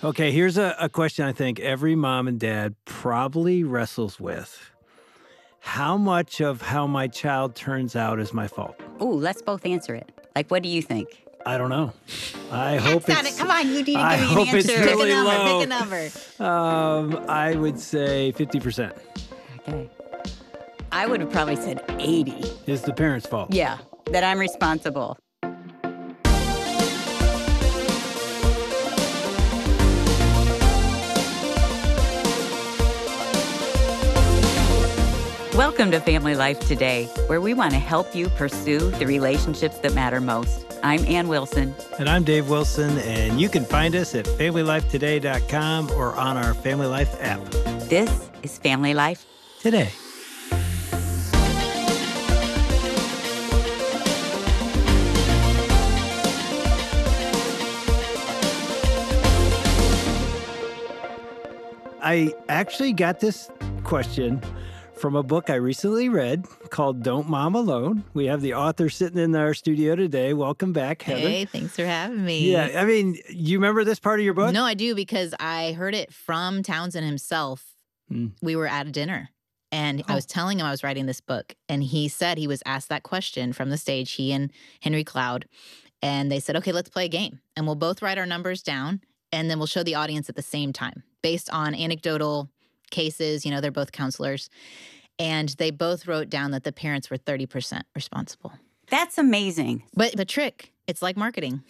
Okay, here's a question I think every mom and dad probably wrestles with. How much of how my child turns out is my fault? Ooh, let's both answer it. Like, what do you think? I don't know. I hope That's not it's. it. Come on, you need to I give me an hope it's answer. really Pick a number. low. Pick a number. I would say 50% Okay. I would have probably said 80. is the parent's fault. Yeah, that I'm responsible. Welcome to Family Life Today, where we want to help you pursue the relationships that matter most. I'm Ann Wilson. And I'm Dave Wilson, and you can find us at FamilyLifeToday.com or on our Family Life app. This is Family Life Today. I actually got this question from a book I recently read called Don't Mom Alone. We have the author sitting in our studio today. Welcome back, Heather. Hey, thanks for having me. Yeah, I mean, you remember this part of your book? No, I do because I heard it from Townsend himself. We were at a dinner and I was telling him I was writing this book. And he said he was asked that question from the stage, he and Henry Cloud. And they said, okay, let's play a game. And we'll both write our numbers down and then we'll show the audience at the same time based on anecdotal cases. You know, they're both counselors. And they both wrote down that the parents were 30% responsible. That's amazing. But the trick, it's like marketing.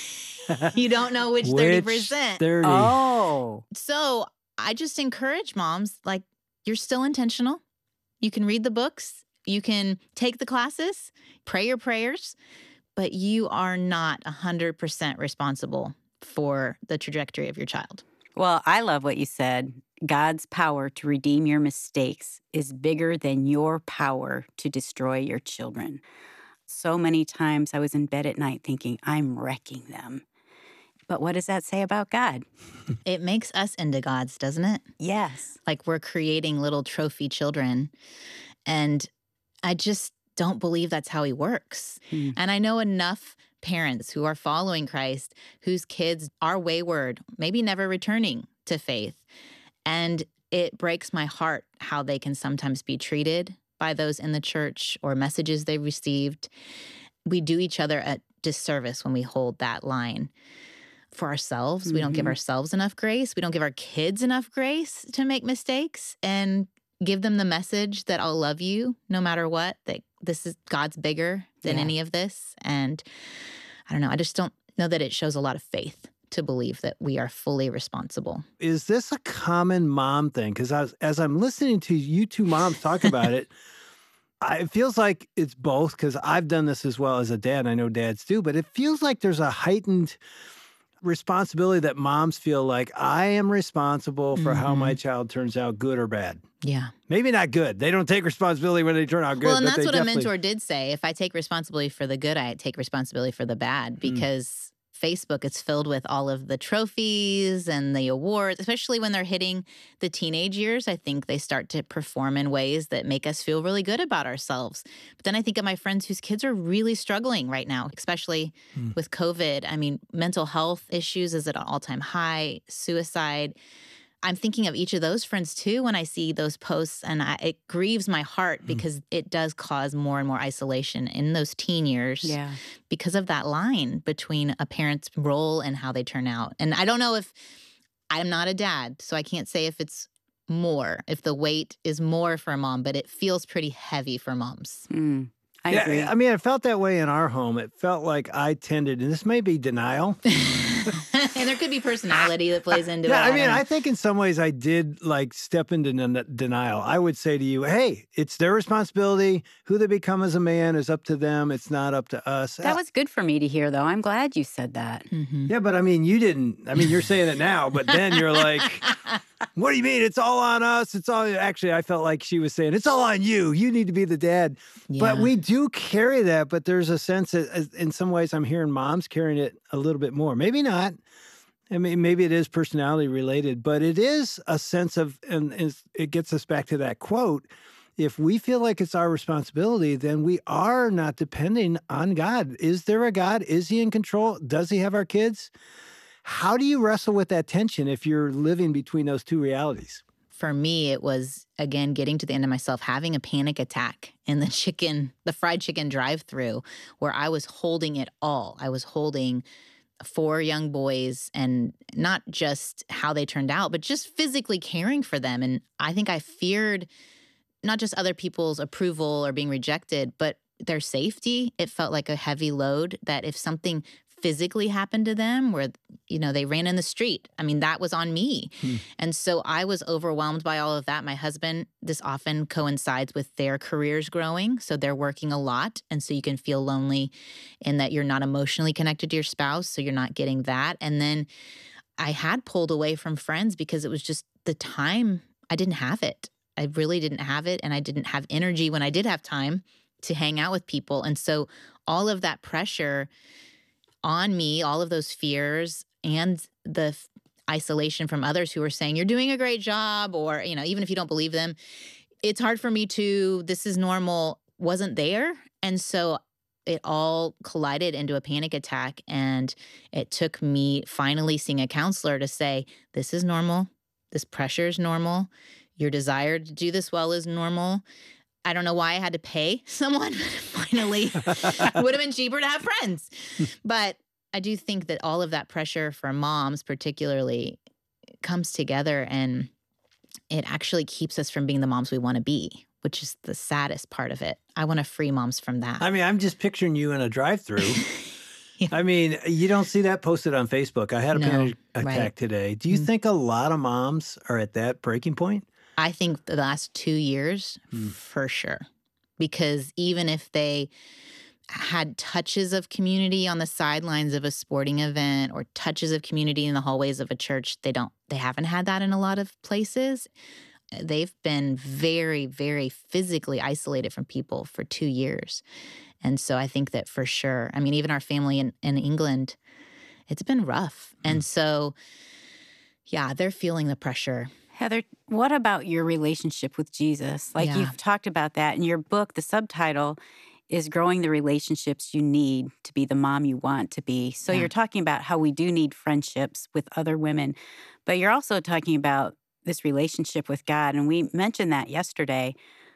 You don't know which 30%. 30. Oh. So I just encourage moms, like, you're still intentional. You can read the books. You can take the classes, pray your prayers, but you are not 100% responsible for the trajectory of your child. Well, I love what you said. God's power to redeem your mistakes is bigger than your power to destroy your children. So many times I was in bed at night thinking, I'm wrecking them. But what does that say about God? It makes us into gods, doesn't it? Yes. Like we're creating little trophy children. And I just don't believe that's how he works. And I know enough parents who are following Christ, whose kids are wayward, maybe never returning to faith. And it breaks my heart how they can sometimes be treated by those in the church or messages they received. We do each other a disservice when we hold that line for ourselves. We don't give ourselves enough grace. We don't give our kids enough grace to make mistakes and give them the message that I'll love you no matter what, that this is God's bigger than any of this. And I don't know, I just don't know that it shows a lot of faith to believe that we are fully responsible. Is this a common mom thing? Because as I'm listening to you two moms talk about it, it feels like it's both, because I've done this as well as a dad. I know dads do, but it feels like there's a heightened responsibility that moms feel like I am responsible for how my child turns out, good or bad. Yeah. Maybe not good. They don't take responsibility when they turn out good. Well, and but that's they what a definitely... mentor did say. If I take responsibility for the good, I take responsibility for the bad, because Facebook is filled with all of the trophies and the awards, especially when they're hitting the teenage years. I think they start to perform in ways that make us feel really good about ourselves. But then I think of my friends whose kids are really struggling right now, especially with COVID. I mean, mental health issues is at an all-time high, suicide. I'm thinking of each of those friends too when I see those posts, and it grieves my heart because it does cause more and more isolation in those teen years because of that line between a parent's role and how they turn out. And I don't know if I'm not a dad, so I can't say if it's more, if the weight is more for a mom, but it feels pretty heavy for moms. I agree. I mean, it felt that way in our home. It felt like I tended, and this may be denial. And there could be personality that plays into it. I mean, I think in some ways I did like step into denial. I would say to you, hey, it's their responsibility. Who they become as a man is up to them. It's not up to us. That was good for me to hear, though. I'm glad you said that. Yeah, but I mean, you didn't. I mean, you're saying it now, but then you're like, what do you mean? It's all on us. It's all, actually, I felt like she was saying, it's all on you. You need to be the dad. But we do carry that, but there's a sense that in some ways I'm hearing moms carrying it a little bit more. Maybe not. I mean, maybe it is personality related, but it is a sense of, and it gets us back to that quote. If we feel like it's our responsibility, then we are not depending on God. Is there a God? Is he in control? Does he have our kids? How do you wrestle with that tension if you're living between those two realities? For me, it was, again, getting to the end of myself, having a panic attack in the fried chicken drive-through, where I was holding it all. I was holding 4 young boys, and not just how they turned out, but just physically caring for them. And I think I feared not just other people's approval or being rejected, but their safety. It felt like a heavy load that if something physically happened to them where, they ran in the street, I mean, that was on me. And so I was overwhelmed by all of that. My husband, this often coincides with their careers growing. So they're working a lot. And so you can feel lonely in that you're not emotionally connected to your spouse. So you're not getting that. And then I had pulled away from friends because it was just the time. I didn't have it. I really didn't have it. And I didn't have energy when I did have time to hang out with people. And so all of that pressure on me, all of those fears and the isolation from others who were saying, you're doing a great job, or, even if you don't believe them, it's hard for me to, this is normal, wasn't there. And so it all collided into a panic attack. And it took me finally seeing a counselor to say, this is normal. This pressure is normal. Your desire to do this well is normal. I don't know why I had to pay someone. Finally, would have been cheaper to have friends. But I do think that all of that pressure for moms particularly comes together, and it actually keeps us from being the moms we want to be, which is the saddest part of it. I want to free moms from that. I mean, I'm just picturing you in a drive-through. Yeah. I mean, you don't see that posted on Facebook. I had a panic attack today. Do you think a lot of moms are at that breaking point? I think the last 2 years, for sure. Because even if they had touches of community on the sidelines of a sporting event or touches of community in the hallways of a church, they haven't had that in a lot of places. They've been very, very physically isolated from people for 2 years. And so I think that for sure, I mean, even our family in England, it's been rough. And so, yeah, they're feeling the pressure. Heather, what about your relationship with Jesus? You've talked about that in your book. The subtitle is Growing the Relationships You Need to Be the Mom You Want to Be. So you're talking about how we do need friendships with other women, but you're also talking about this relationship with God. And we mentioned that yesterday.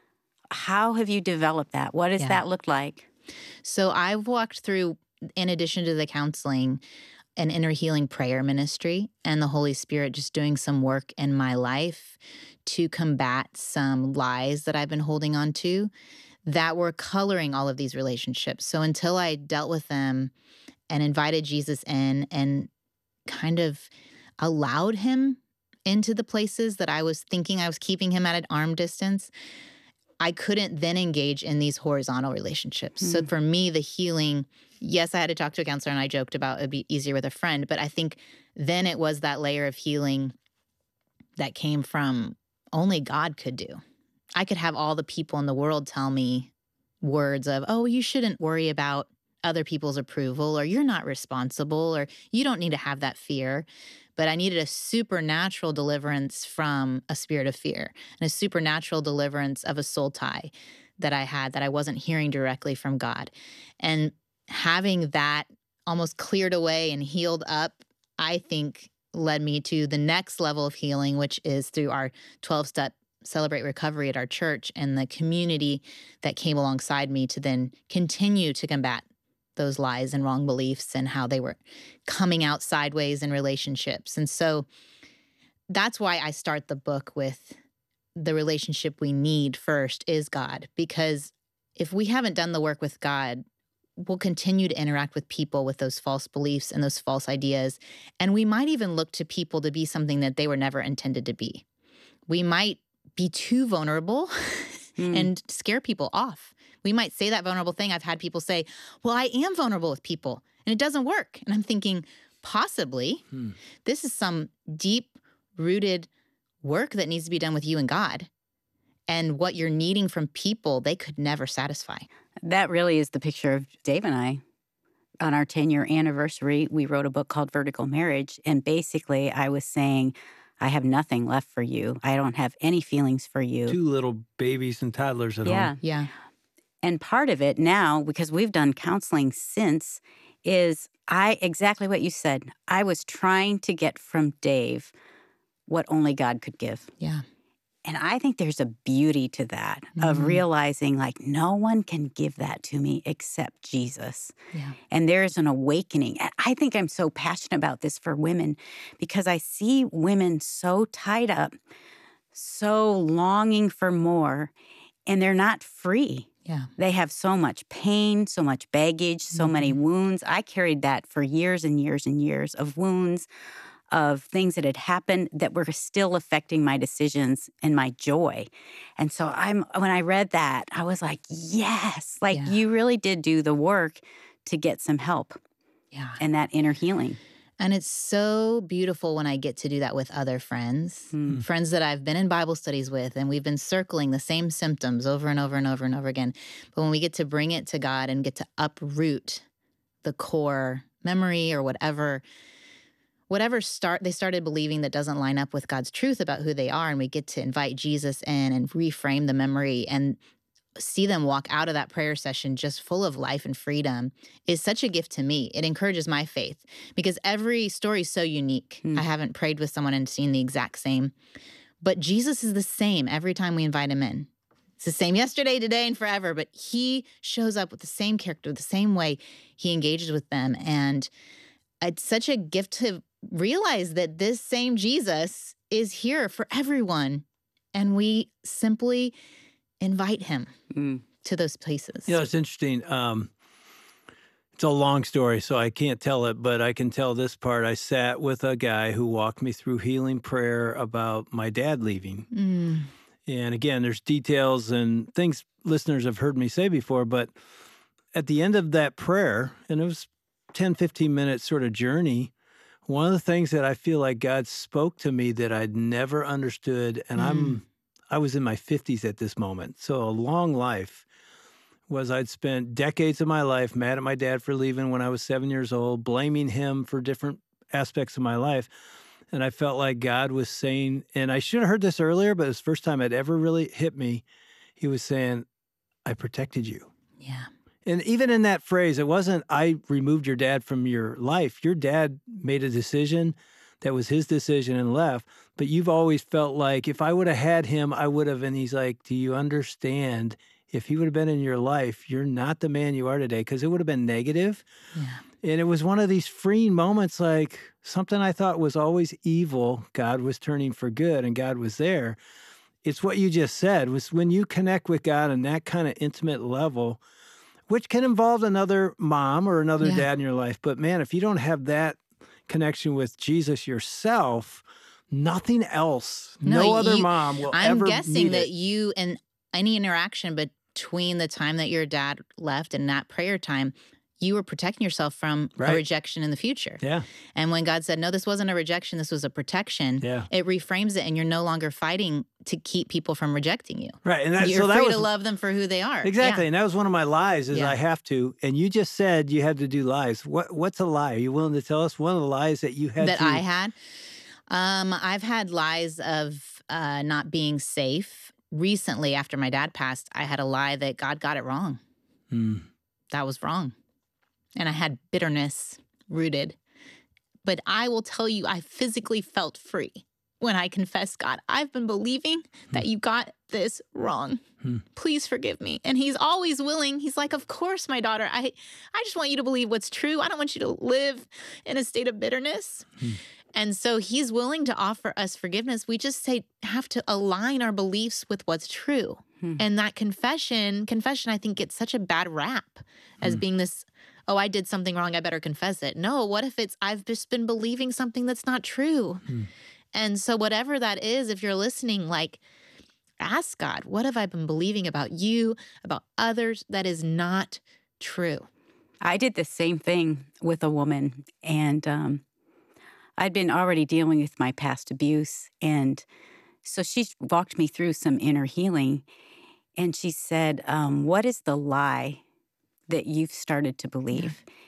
How have you developed that? What does that look like? So I've walked through, in addition to the counseling, an inner healing prayer ministry, and the Holy Spirit just doing some work in my life to combat some lies that I've been holding on to that were coloring all of these relationships. So until I dealt with them and invited Jesus in and kind of allowed him into the places that I was thinking I was keeping him at an arm distance, I couldn't then engage in these horizontal relationships. So for me, the healing, yes, I had to talk to a counselor, and I joked about it'd be easier with a friend, but I think then it was that layer of healing that came from only God could do. I could have all the people in the world tell me words of, oh, you shouldn't worry about other people's approval, or you're not responsible, or you don't need to have that fear. But I needed a supernatural deliverance from a spirit of fear, and a supernatural deliverance of a soul tie that I had that I wasn't hearing directly from God. And having that almost cleared away and healed up, I think led me to the next level of healing, which is through our 12-step Celebrate Recovery at our church and the community that came alongside me to then continue to combat those lies and wrong beliefs and how they were coming out sideways in relationships. And so that's why I start the book with the relationship we need first is God. Because if we haven't done the work with God, we'll continue to interact with people with those false beliefs and those false ideas. And we might even look to people to be something that they were never intended to be. We might be too vulnerable and scare people off. We might say that vulnerable thing. I've had people say, well, I am vulnerable with people, and it doesn't work. And I'm thinking, possibly, this is some deep-rooted work that needs to be done with you and God. And what you're needing from people, they could never satisfy. That really is the picture of Dave and I. On our 10-year anniversary, we wrote a book called Vertical Marriage. And basically, I was saying, I have nothing left for you. I don't have any feelings for you. 2 little babies and toddlers at home. Yeah. And part of it now, because we've done counseling since, is exactly what you said. I was trying to get from Dave what only God could give. Yeah. And I think there's a beauty to that, of realizing like no one can give that to me except Jesus. Yeah. And there's an awakening. And I think I'm so passionate about this for women because I see women so tied up, so longing for more, and they're not free. Yeah. They have so much pain, so much baggage, so many wounds. I carried that for years and years and years of wounds, of things that had happened that were still affecting my decisions and my joy. And so when I read that, I was like, yes, like you really did do the work to get some help. Yeah. And that inner healing. And it's so beautiful when I get to do that with other friends, friends that I've been in Bible studies with, and we've been circling the same symptoms over and over and over and over again. But when we get to bring it to God and get to uproot the core memory or whatever they started believing that doesn't line up with God's truth about who they are, and we get to invite Jesus in and reframe the memory and see them walk out of that prayer session just full of life and freedom is such a gift to me. It encourages my faith because every story is so unique. I haven't prayed with someone and seen the exact same, but Jesus is the same every time we invite him in. It's the same yesterday, today, and forever, but he shows up with the same character, the same way he engages with them. And it's such a gift to realize that this same Jesus is here for everyone, and we simply invite him to those places. You know, it's interesting. It's a long story, so I can't tell it, but I can tell this part. I sat with a guy who walked me through healing prayer about my dad leaving. And again, there's details and things listeners have heard me say before, but at the end of that prayer, and it was 10, 15 minute sort of journey, one of the things that I feel like God spoke to me that I'd never understood, and I was in my 50s at this moment, so a long life, was I'd spent decades of my life mad at my dad for leaving when I was 7 years old, blaming him for different aspects of my life. And I felt like God was saying, and I should have heard this earlier, but it was the first time it ever really hit me. He was saying, I protected you. Yeah. And even in that phrase, it wasn't, I removed your dad from your life. Your dad made a decision that was his decision and left. But you've always felt like if I would have had him, I would have. And he's like, do you understand? If he would have been in your life, you're not the man you are today, because it would have been negative. Yeah. And it was one of these freeing moments, like something I thought was always evil, God was turning for good and God was there. It's what you just said, was when you connect with God on that kind of intimate level, which can involve another mom or another dad in your life. But man, if you don't have that connection with Jesus yourself, nothing else, no other mom will ever I'm guessing need that it. you and any interaction between the time that your dad left and that prayer time, you were protecting yourself from a rejection in the future. Yeah. And when God said, no, this wasn't a rejection, this was a protection, it reframes it, and you're no longer fighting to keep people from rejecting you. Right. And you're free to love them for who they are. Exactly. And that was one of my lies, is I have to. And you just said you had to do lies. What's a lie? Are you willing to tell us one of the lies that you had that I had? I've had lies of not being safe. Recently, after my dad passed, I had a lie that God got it wrong. That was wrong. And I had bitterness rooted. But I will tell you, I physically felt free when I confessed, God, I've been believing that you got this wrong. Please forgive me. And he's always willing. He's like, of course, my daughter, I just want you to believe what's true. I don't want you to live in a state of bitterness. And so he's willing to offer us forgiveness. We just have to align our beliefs with what's true. And that confession, I think, gets such a bad rap as being this, oh, I did something wrong, I better confess it. No, what if I've just been believing something that's not true? And so whatever that is, if you're listening, like, ask God, what have I been believing about you, about others that is not true? I did the same thing with a woman, and I'd been already dealing with my past abuse, and so she walked me through some inner healing, and she said, what is the lie that you've started to believe?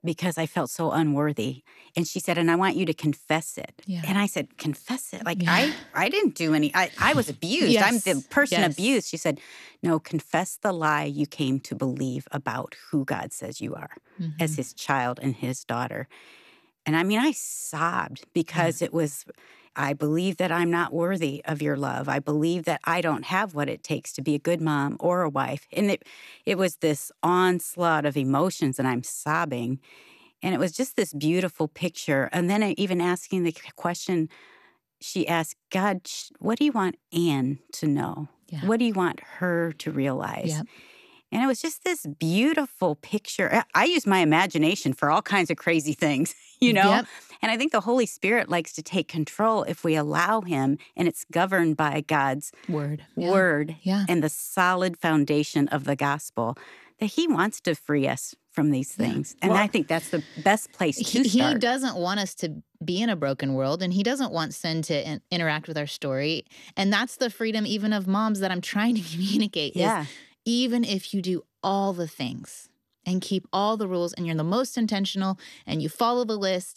because I felt so unworthy. And she said, and I want you to confess it. Yeah. And I said, confess it? Like, I didn't do any, I was abused. Yes. I'm the person Yes. abused. She said, no, confess the lie you came to believe about who God says you are as his child and his daughter. And I mean, I sobbed because it was, I believe that I'm not worthy of your love. I believe that I don't have what it takes to be a good mom or a wife. And it was this onslaught of emotions, and I'm sobbing. And it was just this beautiful picture. And then even asking the question, she asked, God, what do you want Anne to know? Yeah. What do you want her to realize? Yep. And it was just this beautiful picture. I use my imagination for all kinds of crazy things, you know? Yep. And I think the Holy Spirit likes to take control if we allow him, and it's governed by God's word and the solid foundation of the gospel, that he wants to free us from these things. And I think that's the best place to start. He doesn't want us to be in a broken world, and he doesn't want sin to interact with our story. And that's the freedom even of moms that I'm trying to communicate is even if you do all the things and keep all the rules and you're the most intentional and you follow the list,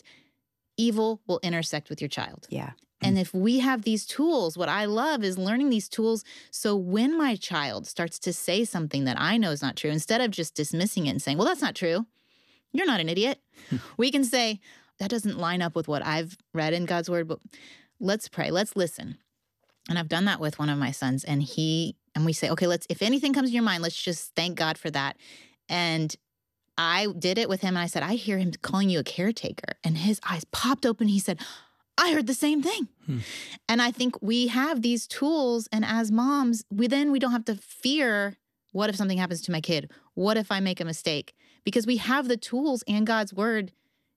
evil will intersect with your child. Yeah. And if we have these tools, what I love is learning these tools. So when my child starts to say something that I know is not true, instead of just dismissing it and saying, well, that's not true. You're not an idiot. We can say, that doesn't line up with what I've read in God's word, but let's pray. Let's listen. And I've done that with one of my sons, and we say, okay, if anything comes to your mind, let's just thank God for that. And I did it with him, and I said, I hear him calling you a caretaker. And his eyes popped open. He said, I heard the same thing. And I think we have these tools, and as moms, we don't have to fear, what if something happens to my kid? What if I make a mistake? Because we have the tools and God's word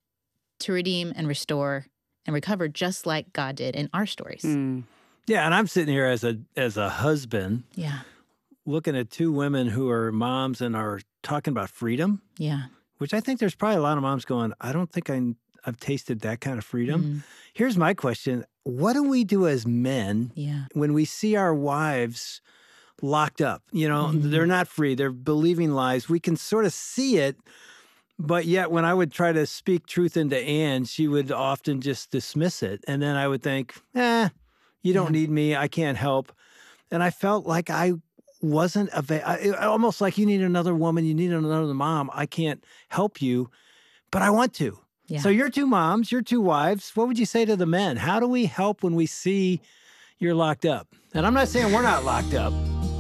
to redeem and restore and recover, just like God did in our stories. Yeah, and I'm sitting here as a husband, looking at two women who are moms and are talking about freedom. Yeah. Which I think there's probably a lot of moms going, I don't think I've tasted that kind of freedom. Here's my question. What do we do as men when we see our wives locked up? You know, they're not free. They're believing lies. We can sort of see it, but yet when I would try to speak truth into Anne, she would often just dismiss it. And then I would think, you don't need me. I can't help. And I felt like I wasn't almost like you need another woman. You need another mom. I can't help you, but I want to. Yeah. So you're two moms, you're two wives. What would you say to the men? How do we help when we see you're locked up? And I'm not saying we're not locked up.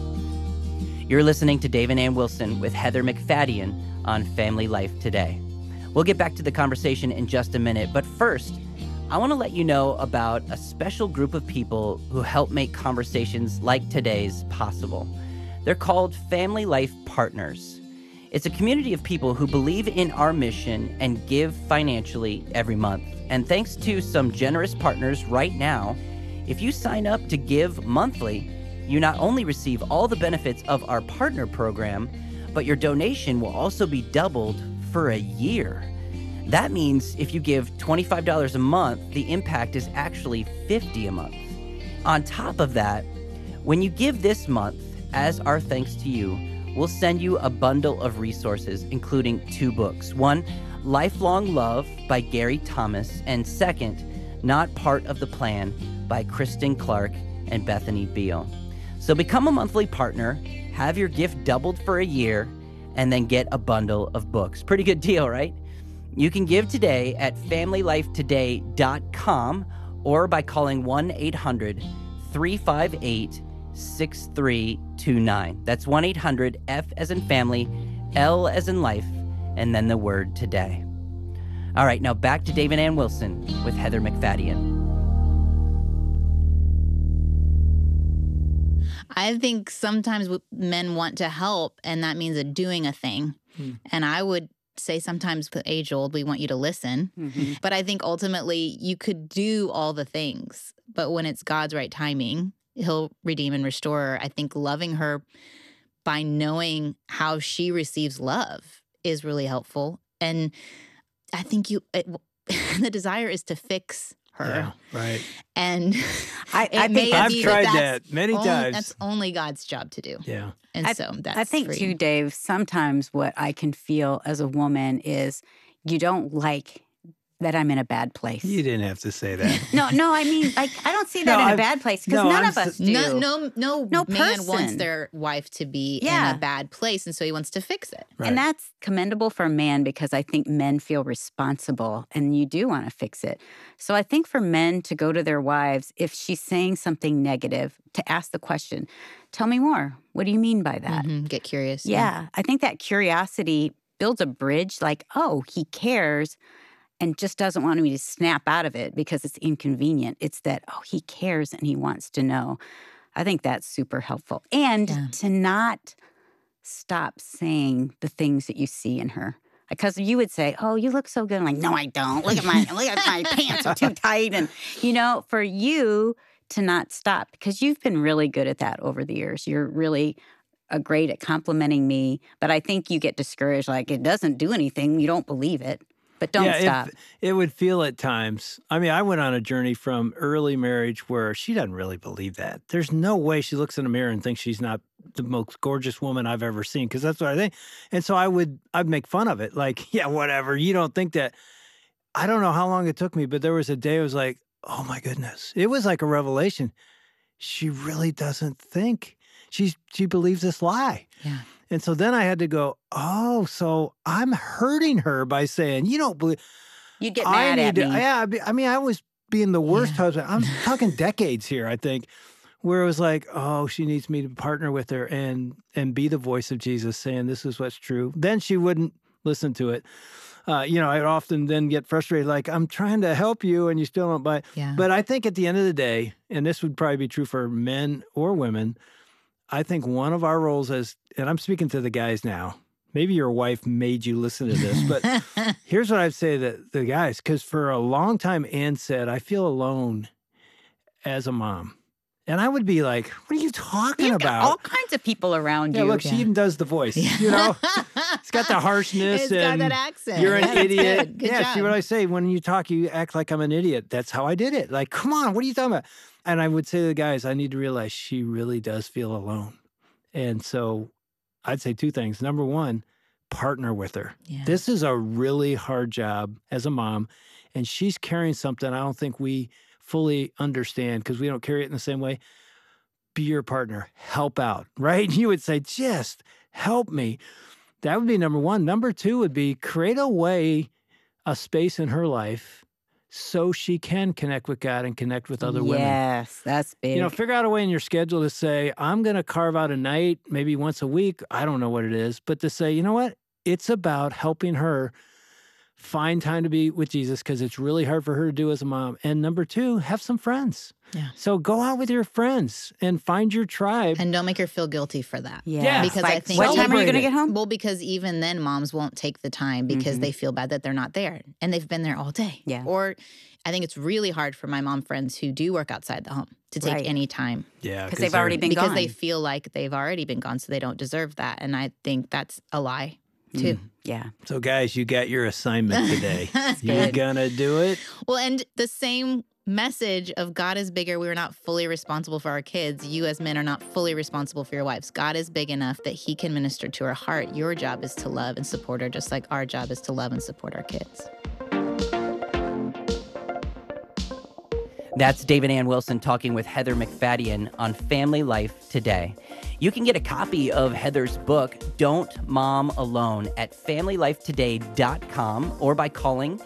You're listening to Dave and Ann Wilson with Heather McFadden on Family Life Today. We'll get back to the conversation in just a minute, but first, I want to let you know about a special group of people who help make conversations like today's possible. They're called Family Life Partners. It's a community of people who believe in our mission and give financially every month. And thanks to some generous partners right now, if you sign up to give monthly, you not only receive all the benefits of our partner program, but your donation will also be doubled for a year. That means if you give $25 a month, the impact is actually $50 a month. On top of that, when you give this month, as our thanks to you, we'll send you a bundle of resources, including 2 books. One, Lifelong Love by Gary Thomas, and second, Not Part of the Plan by Kristen Clark and Bethany Beal. So become a monthly partner, have your gift doubled for a year, and then get a bundle of books. Pretty good deal, right? You can give today at FamilyLifeToday.com or by calling 1-800-358-6329. That's 1-800-F as in family, L as in life, and then the word today. All right, now back to Dave and Ann Wilson with Heather McFadden. I think sometimes men want to help, and that means doing a thing. And I would say sometimes age-old, we want you to listen. But I think ultimately you could do all the things. But when it's God's right timing, he'll redeem and restore her. I think loving her by knowing how she receives love is really helpful. And I think the desire is to fix her. Yeah, right. And I think I've tried that many times. That's only God's job to do. Yeah. And so that's I think free. too, Dave, sometimes what I can feel as a woman is you don't like that I'm in a bad place. You didn't have to say that. No, I mean, like, I don't see that in a bad place because none of us do. No man person wants their wife to be in a bad place, and so he wants to fix it. Right. And that's commendable for a man because I think men feel responsible and you do want to fix it. So I think for men to go to their wives, if she's saying something negative, to ask the question, tell me more. What do you mean by that? Mm-hmm. Get curious. Yeah, I think that curiosity builds a bridge like, oh, he cares and just doesn't want me to snap out of it because it's inconvenient. It's that, oh, he cares and he wants to know. I think that's super helpful. And to not stop saying the things that you see in her. Because you would say, oh, you look so good. I'm like, no, I don't. Look at my pants are too tight. And, for you to not stop, because you've been really good at that over the years. You're really great at complimenting me. But I think you get discouraged, like it doesn't do anything. You don't believe it. But don't stop. It would feel at times. I mean, I went on a journey from early marriage where she doesn't really believe that. There's no way she looks in a mirror and thinks she's not the most gorgeous woman I've ever seen, because that's what I think. And so I'd make fun of it. Like, yeah, whatever. You don't think that. I don't know how long it took me, but there was a day I was like, oh my goodness. It was like a revelation. She really doesn't think. She believes this lie. Yeah. And so then I had to go, oh, so I'm hurting her by saying, you don't believe. You get mad at me. Yeah, I mean, I was being the worst husband. I'm talking decades here, I think, where it was like, oh, she needs me to partner with her and be the voice of Jesus saying this is what's true. Then she wouldn't listen to it. I'd often then get frustrated, like, I'm trying to help you and you still don't buy it. Yeah. But I think at the end of the day, and this would probably be true for men or women, I think one of our roles and I'm speaking to the guys now, maybe your wife made you listen to this, but here's what I'd say to the guys, because for a long time, Ann said, I feel alone as a mom. And I would be like, what are you talking about? Got all kinds of people around you. Yeah, look, she even does the voice, It's got the harshness. It's got that accent. You're an idiot. Good Yeah, job. see what I say? When you talk, you act like I'm an idiot. That's how I did it. Like, come on, what are you talking about? And I would say to the guys, I need to realize she really does feel alone. And so I'd say two things. Number one, partner with her. Yeah. This is a really hard job as a mom. And she's carrying something I don't think we fully understand because we don't carry it in the same way. Be your partner. Help out, right? You would say, just help me. That would be number one. Number two would be create a space in her life so she can connect with God and connect with other women. Yes, that's big. Figure out a way in your schedule to say, I'm going to carve out a night, maybe once a week. I don't know what it is, but to say, you know what? It's about helping her find time to be with Jesus because it's really hard for her to do as a mom. And number two, have some friends. Yeah. So go out with your friends and find your tribe. And don't make her feel guilty for that. Yeah. Because like, I think what time are you going to it. get home? Well, because even then moms won't take the time because they feel bad that they're not there and they've been there all day. Yeah. Or I think it's really hard for my mom friends who do work outside the home to take Right. any time. Yeah. Because they've already been because gone. they feel like they've already been gone, so they don't deserve that. And I think that's a lie too. Yeah. So guys, you got your assignment today. You're good. going to do it. Well, and the same message of God is bigger. We are not fully responsible for our kids. You as men are not fully responsible for your wives. God is big enough that he can minister to her heart. Your job is to love and support her, just like our job is to love and support our kids. That's David Ann Wilson talking with Heather McFadyen on Family Life Today. You can get a copy of Heather's book, Don't Mom Alone, at FamilyLifeToday.com or by calling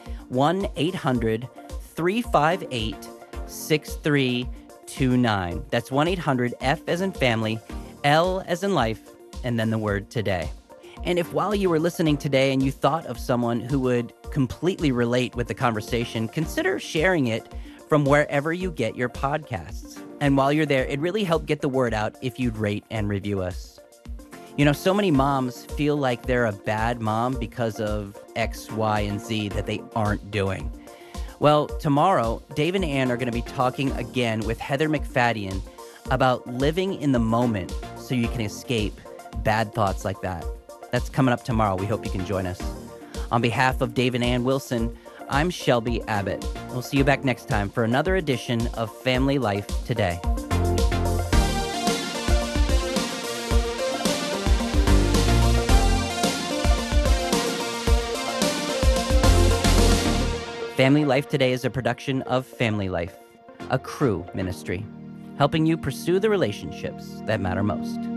1-800-358-6329. That's 1-800-F as in family, L as in life, and then the word today. And if while you were listening today and you thought of someone who would completely relate with the conversation, consider sharing it from wherever you get your podcasts. And while you're there, it really helped get the word out if you'd rate and review us. So many moms feel like they're a bad mom because of X, Y, and Z that they aren't doing. Well, tomorrow, Dave and Ann are going to be talking again with Heather McFadyen about living in the moment so you can escape bad thoughts like that. That's coming up tomorrow. We hope you can join us. On behalf of Dave and Ann Wilson, I'm Shelby Abbott. We'll see you back next time for another edition of Family Life Today. Family Life Today is a production of Family Life, a Cru ministry, helping you pursue the relationships that matter most.